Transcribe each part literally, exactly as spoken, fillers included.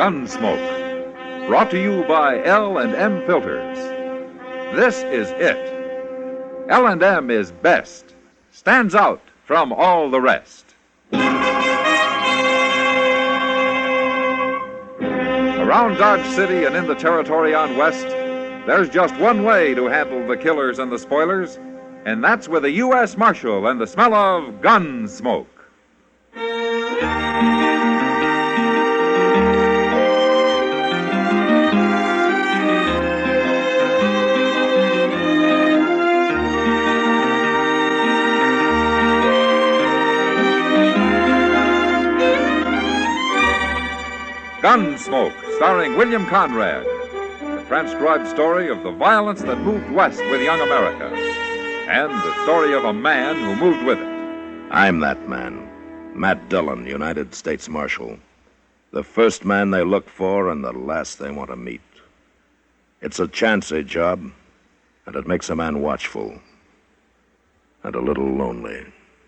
Gunsmoke, brought to you by L and M Filters. This is it. L and M is best, stands out from all the rest. Around Dodge City and in the territory on West, there's just one way to handle the killers and the spoilers, and that's with a U S Marshal and the smell of Gunsmoke. Gunsmoke, starring William Conrad. The transcribed story of the violence that moved west with young America. And the story of a man who moved with it. I'm that man. Matt Dillon, United States Marshal. The first man they look for and the last they want to meet. It's a chancy job, and it makes a man watchful. And a little lonely.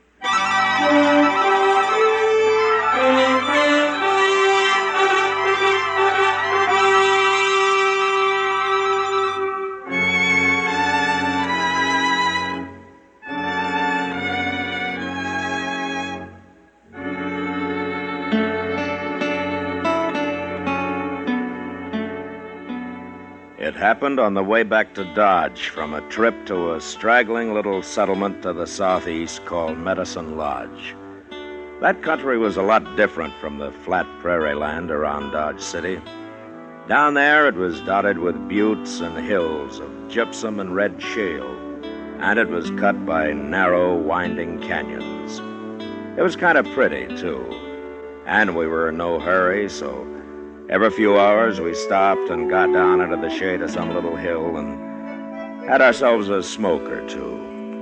It happened on the way back to Dodge from a trip to a straggling little settlement to the southeast called Medicine Lodge. That country was a lot different from the flat prairie land around Dodge City. Down there it was dotted with buttes and hills of gypsum and red shale, and it was cut by narrow, winding canyons. It was kind of pretty, too, and we were in no hurry, so every few hours, we stopped and got down into the shade of some little hill and had ourselves a smoke or two.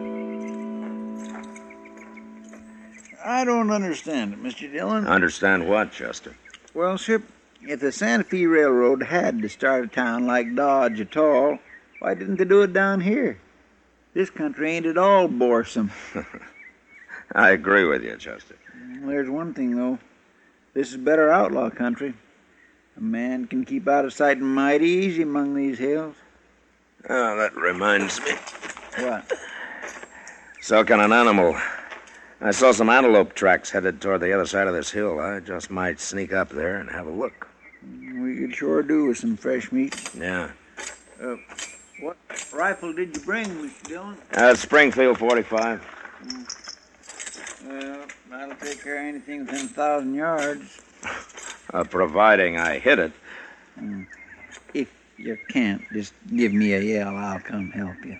I don't understand it, Mister Dillon. Understand what, Chester? Well, Ship, if the Santa Fe Railroad had to start a town like Dodge at all, why didn't they do it down here? This country ain't at all boresome. I agree with you, Chester. There's one thing, though. This is better outlaw country. A man can keep out of sight mighty easy among these hills. Oh, that reminds me. What? So can an animal. I saw some antelope tracks headed toward the other side of this hill. I just might sneak up there and have a look. We could sure do with some fresh meat. Yeah. Uh, what rifle did you bring, Mister Dillon? Uh, Springfield forty-five. Mm. Well, that'll take care of anything within a thousand yards. Uh, providing I hit it. Mm. If you can't, just give me a yell. I'll come help you.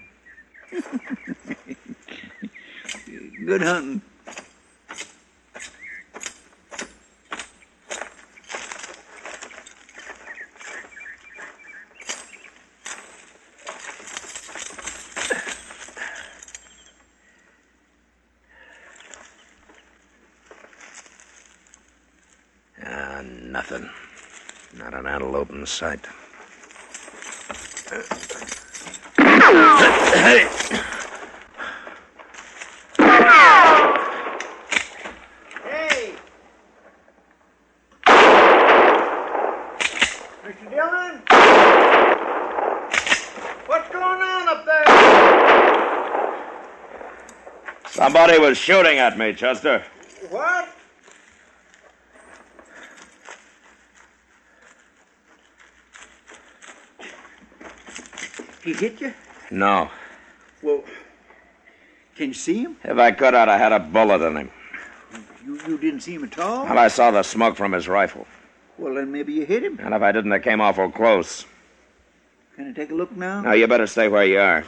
Good hunting. Ah, nothing. Not an antelope in sight. Hey! Hey! Mister Dillon? What's going on up there? Somebody was shooting at me, Chester. What? He hit you? No. Well, can you see him? If I could, I'd have had a bullet in him. You, you didn't see him at all? Well, I saw the smoke from his rifle. Well, then maybe you hit him. And if I didn't, it came awful close. Can I take a look now? No, you better stay where you are.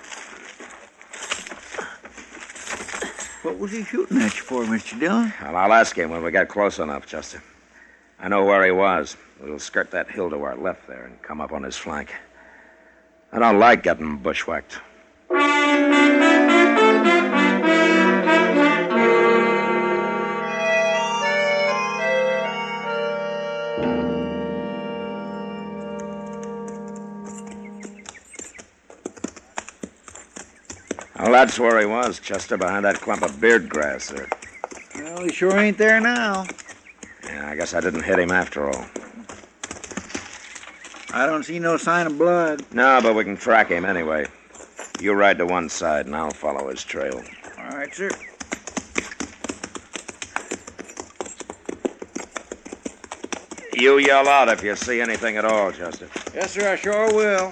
What was he shooting at you for, Mister Dillon? Well, I'll ask him when we get close enough, Chester. I know where he was. We'll skirt that hill to our left there and come up on his flank. I don't like getting bushwhacked. Well, that's where he was, Chester, behind that clump of beard grass there. Well, he sure ain't there now. Yeah, I guess I didn't hit him after all. I don't see no sign of blood. No, but we can track him anyway. You ride to one side, and I'll follow his trail. All right, sir. You yell out if you see anything at all, Chester. Yes, sir, I sure will.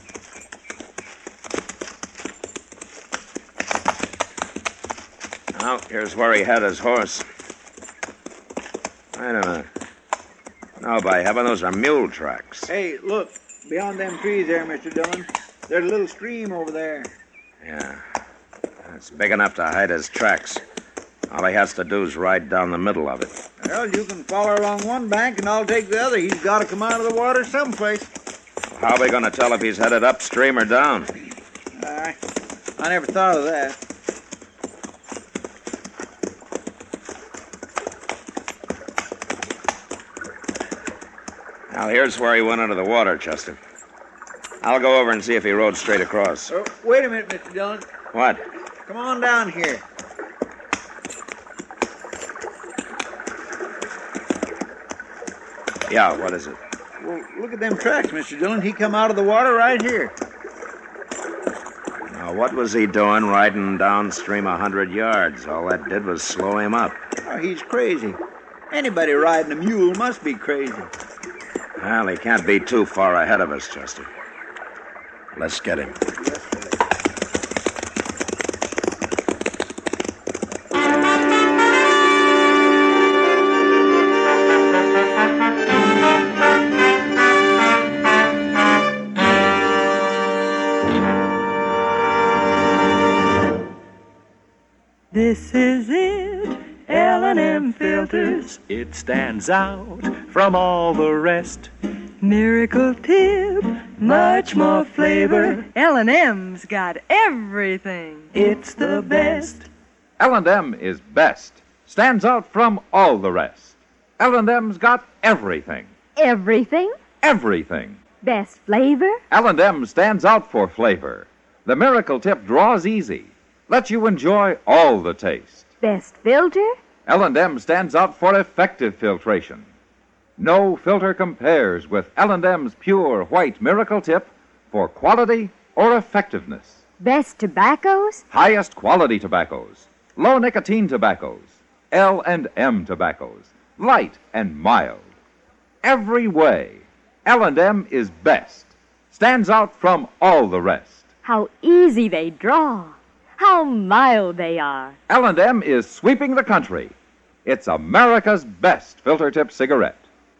Now, here's where he had his horse. Wait a minute. No, by heaven, those are mule tracks. Hey, look, beyond them trees there, Mister Dillon. There's a little stream over there. Yeah. It's big enough to hide his tracks. All he has to do is ride down the middle of it. Well, you can follow along one bank and I'll take the other. He's got to come out of the water someplace. How are we going to tell if he's headed upstream or down? I, I never thought of that. Now, here's where he went into the water, Chester. I'll go over and see if he rode straight across. Oh, wait a minute, Mister Dillon. What? Come on down here. Yeah, what is it? Well, look at them tracks, Mister Dillon. He come out of the water right here. Now, what was he doing riding downstream a hundred yards? All that did was slow him up. Oh, he's crazy. Anybody riding a mule must be crazy. Well, he can't be too far ahead of us, Chester. Let's get him. This is it, L and M Filters. It stands out from all the rest. Miracle tip, much more flavor. L and M's got everything. It's the best. L and M is best. Stands out from all the rest. L and M's got everything. Everything? Everything. Best flavor? L and M stands out for flavor. The Miracle Tip draws easy. Lets you enjoy all the taste. Best filter? L and M stands out for effective filtration. No filter compares with L and M's pure white Miracle Tip for quality or effectiveness. Best tobaccos? Highest quality tobaccos. Low nicotine tobaccos. L and M tobaccos. Light and mild. Every way, L and M is best. Stands out from all the rest. How easy they draw. How mild they are. L and M is sweeping the country. It's America's best filter tip cigarette.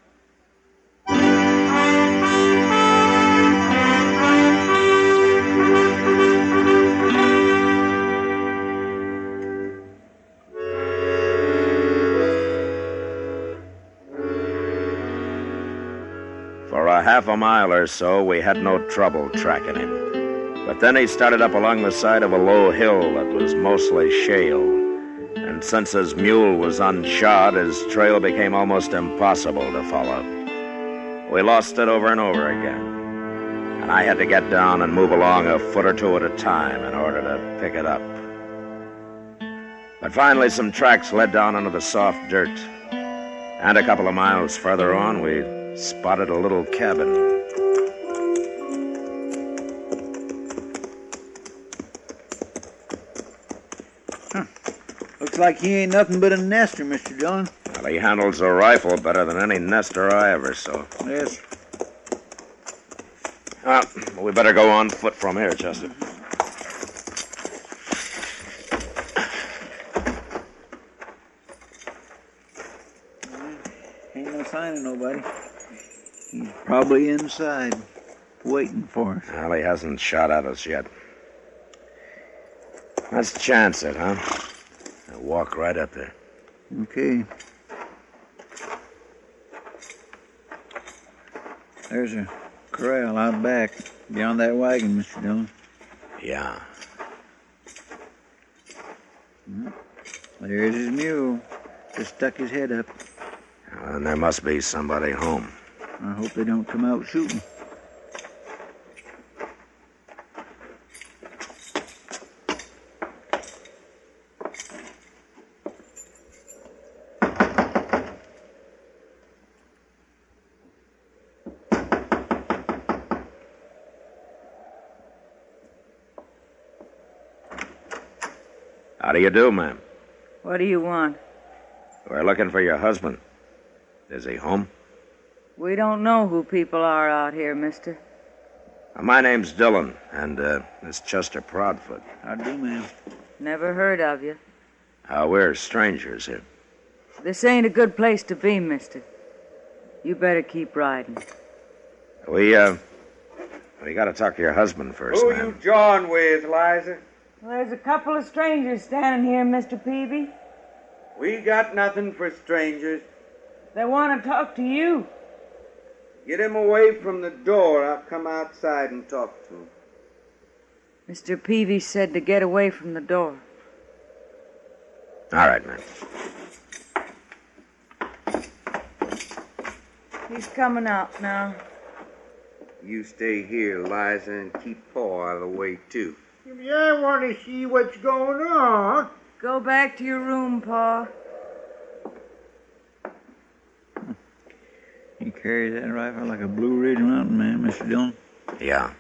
For a half a mile or so, we had no trouble tracking him. But then he started up along the side of a low hill that was mostly shale. And since his mule was unshod, his trail became almost impossible to follow. We lost it over and over again. And I had to get down and move along a foot or two at a time in order to pick it up. But finally, some tracks led down into the soft dirt. And a couple of miles further on, we spotted a little cabin. Looks like he ain't nothing but a nester, Mister Dillon. Well, he handles a rifle better than any nester I ever saw. Yes. Ah, we better go on foot from here, Chester. Ain't no sign of nobody. He's probably inside, waiting for us. Well, he hasn't shot at us yet. Let's chance it, huh? I'll walk right up there. Okay. There's a corral out back, beyond that wagon, Mister Dillon. Yeah. There's his mule. Just stuck his head up. Well, then there must be somebody home. I hope they don't come out shooting. How do you do, ma'am? What do you want? We're looking for your husband. Is he home? We don't know who people are out here, mister. Uh, my name's Dillon, and uh, this Chester Proudfoot. How do, ma'am? Never heard of you. Uh, we're strangers here. This ain't a good place to be, mister. You better keep riding. We, uh, we gotta talk to your husband first, Who ma'am. you jawing with, Liza? Well, there's a couple of strangers standing here, Mister Peavy. We got nothing for strangers. They want to talk to you. Get him away from the door. I'll come outside and talk to him. Mister Peavy said to get away from the door. All right, ma'am. He's coming out now. You stay here, Liza, and keep Paul out of the way, too. I want to see what's going on. Go back to your room, Pa. He carries that rifle like a Blue Ridge Mountain man, Mister Dillon. Yeah.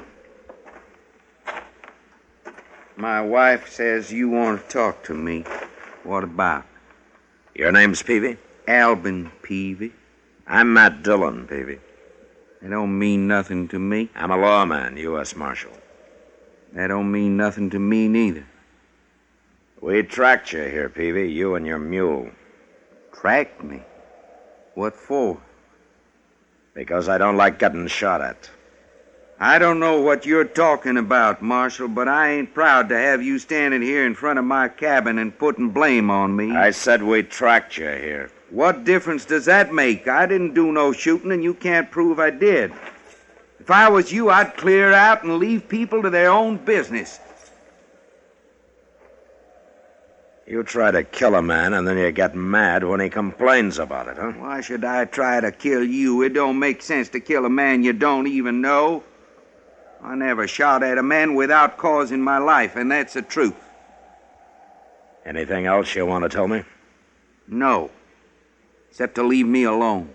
My wife says you want to talk to me. What about? Your name's Peavy? Albin Peavy. I'm Matt Dillon, Peavy. That don't mean nothing to me. I'm a lawman, U S Marshal. That don't mean nothing to me neither. We tracked you here, Peavy, you and your mule. Tracked me? What for? Because I don't like getting shot at. I don't know what you're talking about, Marshal, but I ain't proud to have you standing here in front of my cabin and putting blame on me. I said we tracked you here. What difference does that make? I didn't do no shooting, and you can't prove I did. If I was you, I'd clear out and leave people to their own business. You try to kill a man, and then you get mad when he complains about it, huh? Why should I try to kill you? It don't make sense to kill a man you don't even know. I never shot at a man without cause in my life, and that's the truth. Anything else you want to tell me? No. Except to leave me alone.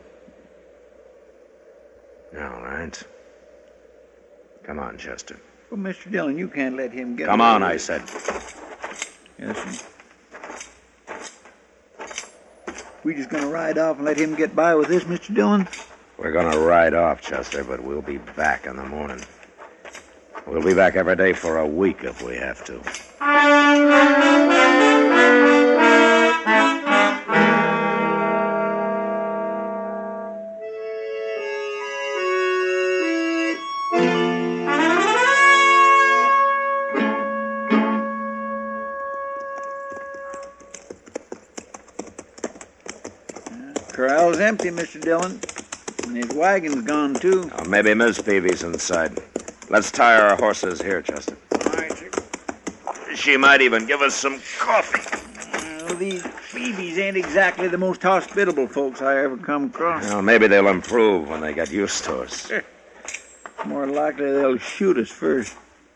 All right. Come on, Chester. Well, Mister Dillon, you can't let him get Come away on, with I it. said. Yes, sir. We just gonna ride off and let him get by with this, Mister Dillon? We're gonna ride off, Chester, but we'll be back in the morning. We'll be back every day for a week if we have to. Corral's empty, Mister Dillon. And his wagon's gone, too. Oh, maybe Miss Peavy's inside. Let's tie our horses here, Chester. All right, sir. She might even give us some coffee. Well, these Phoebes ain't exactly the most hospitable folks I ever come across. Well, maybe they'll improve when they get used to us. More likely they'll shoot us first.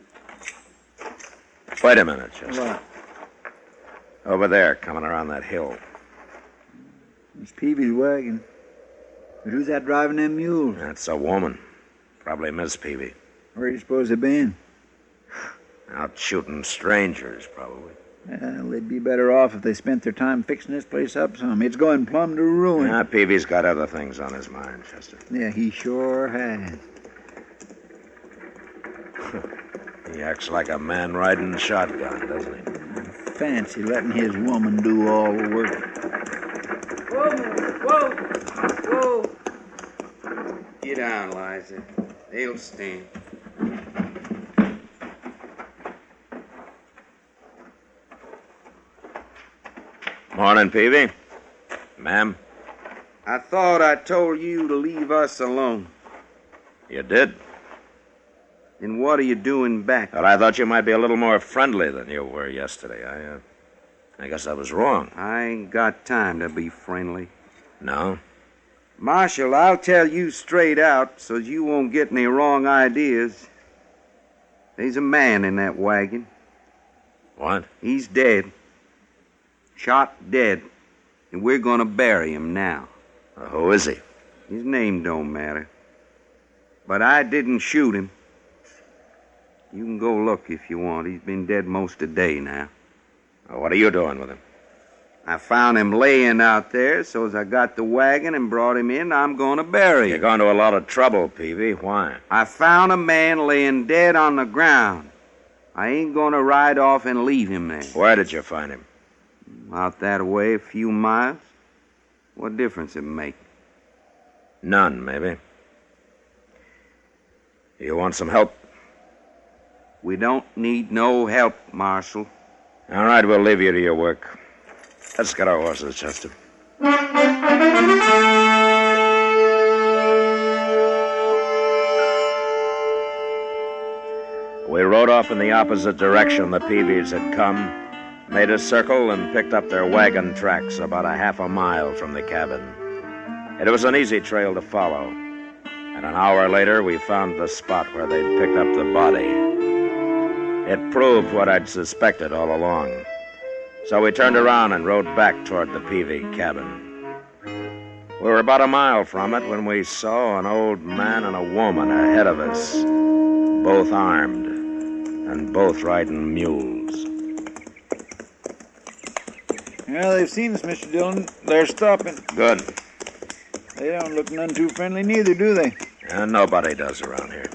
Wait a minute, Chester. What? Over there, coming around that hill. It's Peavy's wagon. But who's that driving them mules? That's a woman. Probably Miss Peavy. Where do you suppose they've been? Out shooting strangers, probably. Well, they'd be better off if they spent their time fixing this place up some. It's going plumb to ruin. Ah, Peavy's got other things on his mind, Chester. Yeah, he sure has. He acts like a man riding shotgun, doesn't he? Fancy letting his woman do all the work. Whoa, whoa, whoa. Get down, Liza. They'll stand. Morning, Peavy. Ma'am. I thought I told you to leave us alone. You did? Then what are you doing back? But I thought you might be a little more friendly than you were yesterday. I, uh, I guess I was wrong. I ain't got time to be friendly. No? Marshal, I'll tell you straight out so you won't get any wrong ideas. There's a man in that wagon. What? He's dead. Shot dead. And we're going to bury him now. Uh, who is he? His name don't matter. But I didn't shoot him. You can go look if you want. He's been dead most of the day now. Well, what are you doing with him? I found him laying out there, so as I got the wagon and brought him in, I'm going to bury You're him. going to a lot of trouble, Peavy. Why? I found a man laying dead on the ground. I ain't going to ride off and leave him there. Where did you find him? Out that way, a few miles. What difference it make? None, maybe. You want some help? We don't need no help, Marshal. All right, we'll leave you to your work. Let's get our horses, Chester. We rode off in the opposite direction the Peavies had come, made a circle, and picked up their wagon tracks about a half a mile from the cabin. It was an easy trail to follow, and an hour later we found the spot where they'd picked up the body. It proved what I'd suspected all along. So we turned around and rode back toward the Peavy cabin. We were about a mile from it when we saw an old man and a woman ahead of us, both armed and both riding mules. Yeah, they've seen us, Mister Dillon. They're stopping. Good. They don't look none too friendly neither, do they? And nobody does around here.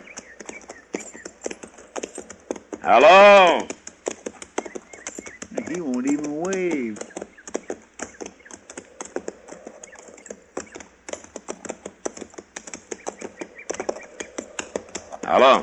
Hello? He won't even wave. Hello?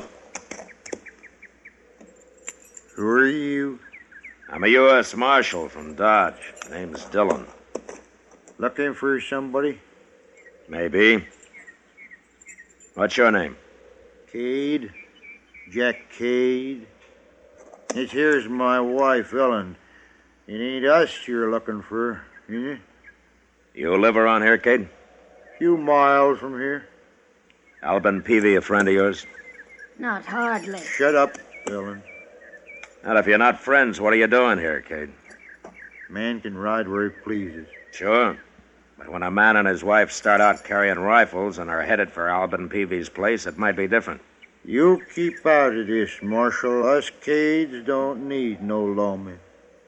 Who are you? I'm a U S Marshal from Dodge. Name's Dillon. Looking for somebody? Maybe. What's your name? Cade? Jack Cade? This here's my wife, Ellen. It ain't us you're looking for, is it? You live around here, Cade? Few miles from here. Albin Peavy, a friend of yours? Not hardly. Shut up, Ellen. Well, if you're not friends, what are you doing here, Cade? Man can ride where he pleases. Sure. But when a man and his wife start out carrying rifles and are headed for Albin Peavy's place, it might be different. You keep out of this, Marshal. Us Cades don't need no lawmen.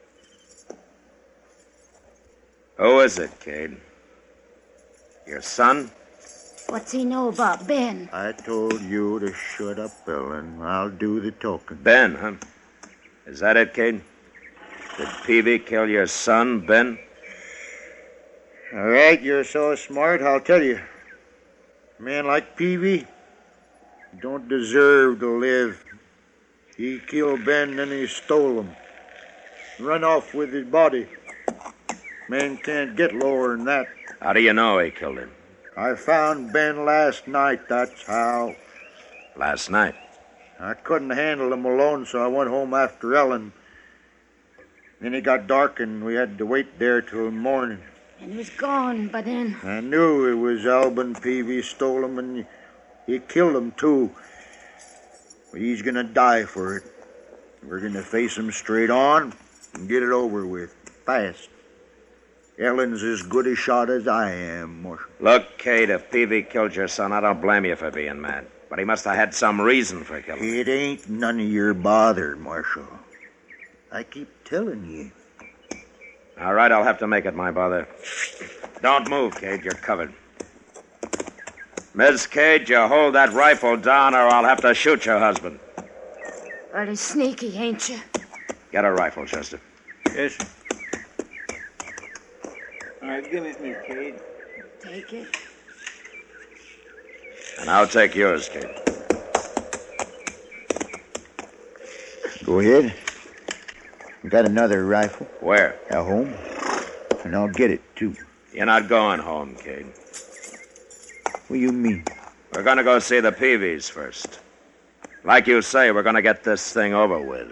Who is it, Cade? Your son? What's he know about Ben? I told you to shut up, Ellen. I'll do the talking. Ben, huh? Is that it, Cade? Did Peavy kill your son, Ben? All right, you're so smart, I'll tell you. A man like Peavy don't deserve to live. He killed Ben, then he stole him. Run off with his body. Man can't get lower than that. How do you know he killed him? I found Ben last night, that's how. Last night? I couldn't handle him alone, so I went home after Ellen. Then it got dark, and we had to wait there till morning. And he was gone by then. I knew it was Albin Peavy stole him, and he killed him, too. But he's gonna die for it. We're gonna face him straight on and get it over with, fast. Ellen's as good a shot as I am, Marshal. Look, Cade, if Peavy killed your son, I don't blame you for being mad. But he must have had some reason for killing him. It ain't none of your bother, Marshal. I keep telling you. All right, I'll have to make it my bother. Don't move, Cade. You're covered. Miss Cade, you hold that rifle down or I'll have to shoot your husband. Pretty sneaky, ain't you? Get a rifle, Chester. Yes, sir. All right, give it me, Cade. Take it. And I'll take yours, Cade. Go ahead. Got another rifle Where? at home, and I'll get it, too. You're not going home, Cade. What do you mean? We're going to go see the Peavies first. Like you say, we're going to get this thing over with.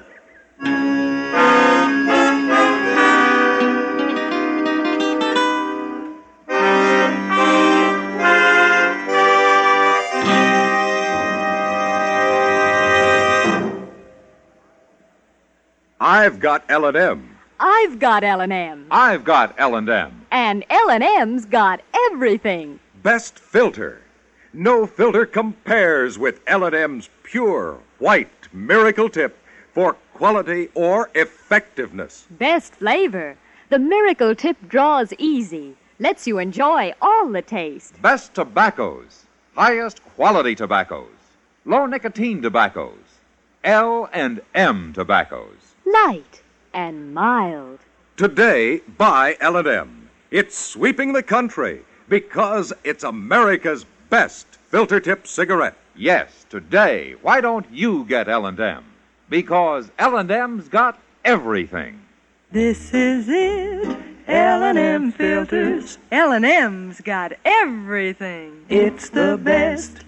I've got L and M. I've got L and M. I've got L and M. And L and M's got everything. Best filter. No filter compares with L and M's pure, white, miracle tip for quality or effectiveness. Best flavor. The Miracle Tip draws easy. Lets you enjoy all the taste. Best tobaccos. Highest quality tobaccos. Low nicotine tobaccos. L and M tobaccos. Light and mild. Today, buy L and M. It's sweeping the country because it's America's best filter tip cigarette. Yes, today, why don't you get L and M? Because L and M's got everything. This is it, L and M filters. L and M's got everything. It's the best.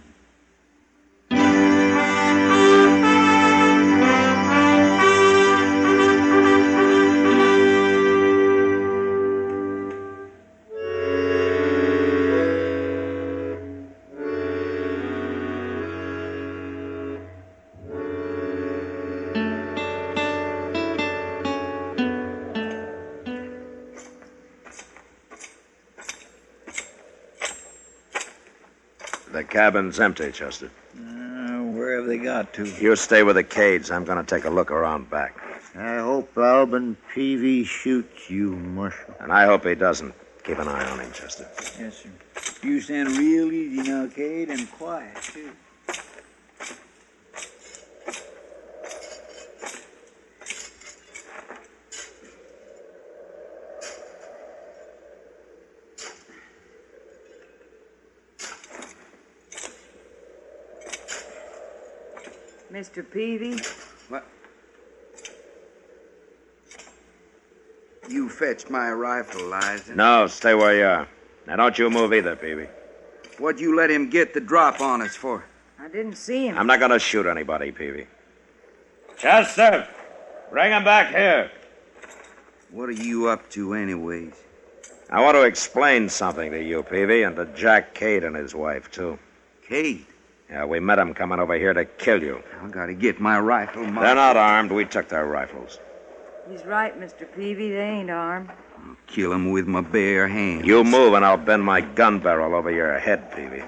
The cabin's empty, Chester. Uh, where have they got to? You stay with the Cades. I'm going to take a look around back. I hope Alvin Peavy shoots you, Marshal. And I hope he doesn't. Keep an eye on him, Chester. Yes, sir. You sound real easy now, Cade, and quiet, too. Mister Peavy? What? You fetched my rifle, Liza. No, stay where you are. Now, don't you move either, Peavy. What'd you let him get the drop on us for? I didn't see him. I'm not going to shoot anybody, Peavy. Chester, bring him back here. What are you up to, anyways? I want to explain something to you, Peavy, and to Jack Cade and his wife, too. Cade? Yeah, we met them coming over here to kill you. I gotta get my rifle, Marshal. They're not armed. We took their rifles. He's right, Mister Peavy. They ain't armed. I'll kill them with my bare hands. You move and I'll bend my gun barrel over your head, Peavy.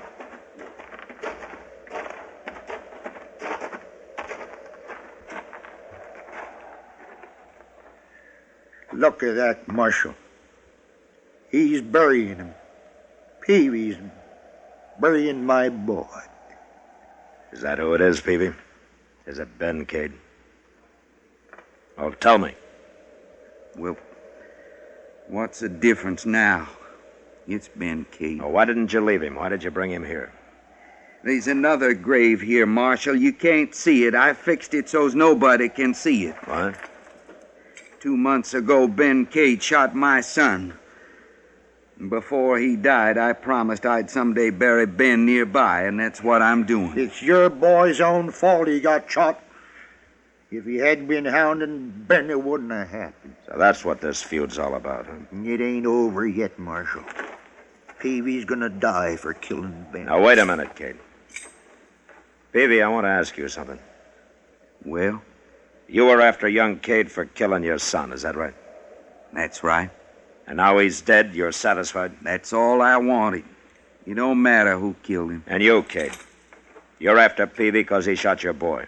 Look at that, Marshal. He's burying him. Peavy's burying my boy. Is that who it is, Peavy? Is it Ben Cade? Oh, tell me. Well, what's the difference now? It's Ben Cade. Oh, why didn't you leave him? Why did you bring him here? There's another grave here, Marshal. You can't see it. I fixed it so's nobody can see it. What? Two months ago, Ben Cade shot my son. Before he died, I promised I'd someday bury Ben nearby, and that's what I'm doing. It's your boy's own fault he got shot. If he hadn't been hounding Ben, it wouldn't have happened. So that's what this feud's all about, huh? It ain't over yet, Marshal. Peavy's gonna die for killing Ben. Now, wait a minute, Cade. Peavy, I want to ask you something. Well? You were after young Cade for killing your son, is that right? That's right. And now he's dead, you're satisfied? That's all I wanted. It don't matter who killed him. And you, Cade? You're after Peavy because he shot your boy.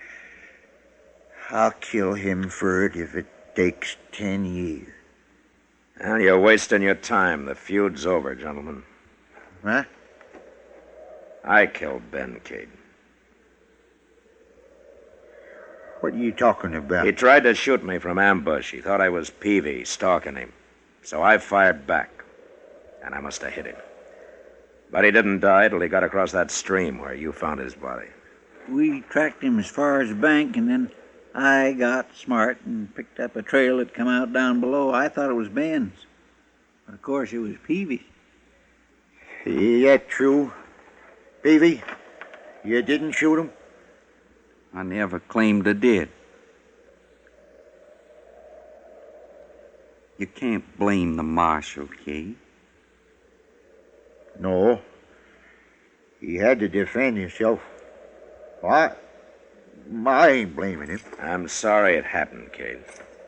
I'll kill him for it if it takes ten years. Well, you're wasting your time. The feud's over, gentlemen. Huh? I killed Ben Cade. What are you talking about? He tried to shoot me from ambush. He thought I was Peavy, stalking him. So I fired back, and I must have hit him. But he didn't die till he got across that stream where you found his body. We tracked him as far as the bank, and then I got smart and picked up a trail that come out down below. I thought it was Ben's. But of course, it was Peavy's. Is that true? Peavy, you didn't shoot him? I never claimed I did. You can't blame the marshal, Cade. No. He had to defend himself. I, I ain't blaming him. I'm sorry it happened, Cade.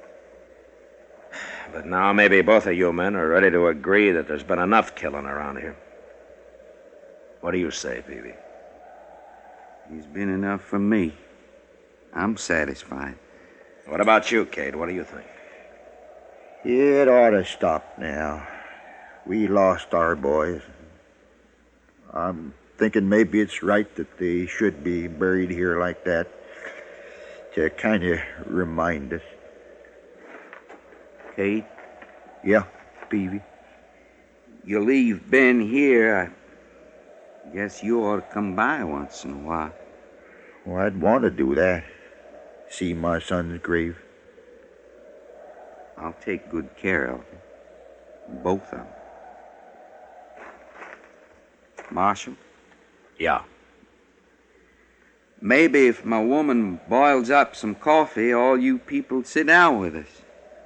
But now maybe both of you men are ready to agree that there's been enough killing around here. What do you say, Peavy? There's been enough for me. I'm satisfied. What about you, Kate? What do you think? It ought to stop now. We lost our boys. I'm thinking maybe it's right that they should be buried here like that to kind of remind us. Kate? Yeah, Peavy? You leave Ben here, I guess you ought to come by once in a while. Well, I'd want to do that. See my son's grave. I'll take good care of them. Both of them. Marshal? Yeah. Maybe if my woman boils up some coffee, all you people sit down with us.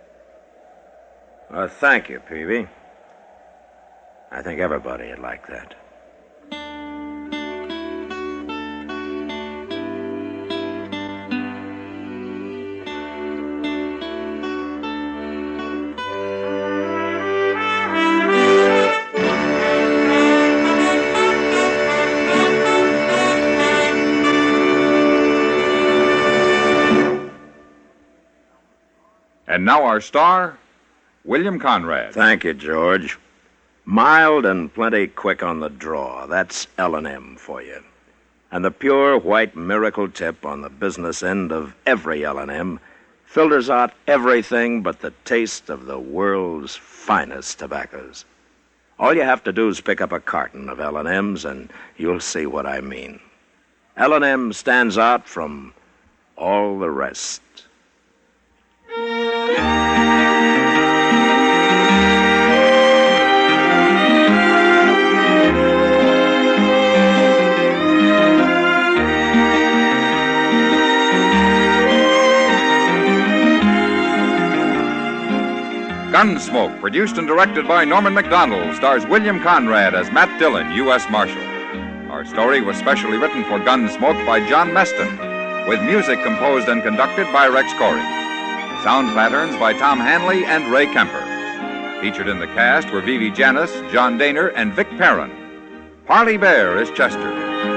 Well, thank you, Peavy. I think everybody would like that. And now our star, William Conrad. Thank you, George. Mild and plenty quick on the draw. That's L and M for you. And the pure white miracle tip on the business end of every L and M filters out everything but the taste of the world's finest tobaccos. All you have to do is pick up a carton of L and M's and you'll see what I mean. L and M stands out from all the rest. Gunsmoke, produced and directed by Norman Macdonald, stars William Conrad as Matt Dillon, U S Marshal. Our story was specially written for Gunsmoke by John Meston, with music composed and conducted by Rex Corey. Sound patterns by Tom Hanley and Ray Kemper. Featured in the cast were Vivi Janis, John Daner, and Vic Perrin. Parley Bear is Chester.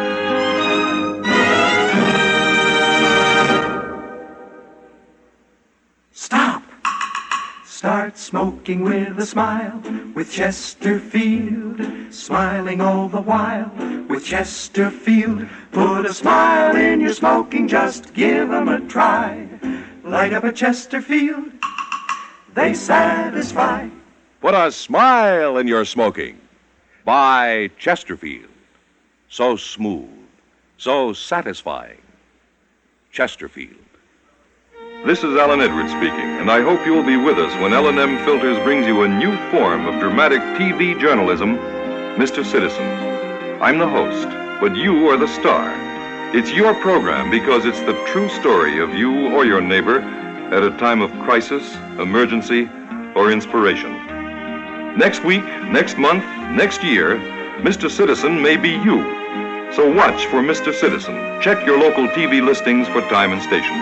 Stop! Start smoking with a smile with Chesterfield. Smiling all the while with Chesterfield. Put a smile in your smoking, just give 'em a try. Light up a Chesterfield, they satisfy. Put a smile in your smoking. Buy Chesterfield. So smooth, so satisfying. Chesterfield. This is Alan Edwards speaking, and I hope you'll be with us when L and M Filters brings you a new form of dramatic T V journalism, Mister Citizen. I'm the host, but you are the star. It's your program because it's the true story of you or your neighbor at a time of crisis, emergency, or inspiration. Next week, next month, next year, Mister Citizen may be you. So watch for Mister Citizen. Check your local T V listings for time and station.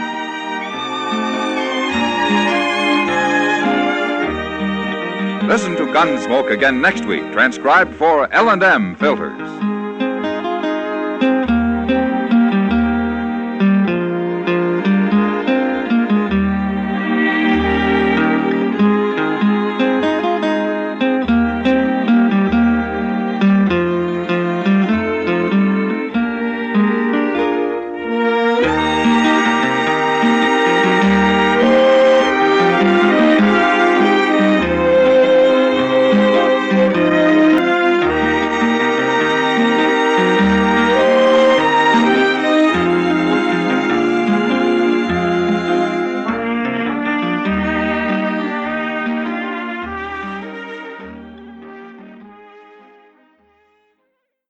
Listen to Gunsmoke again next week, transcribed for L and M Filters.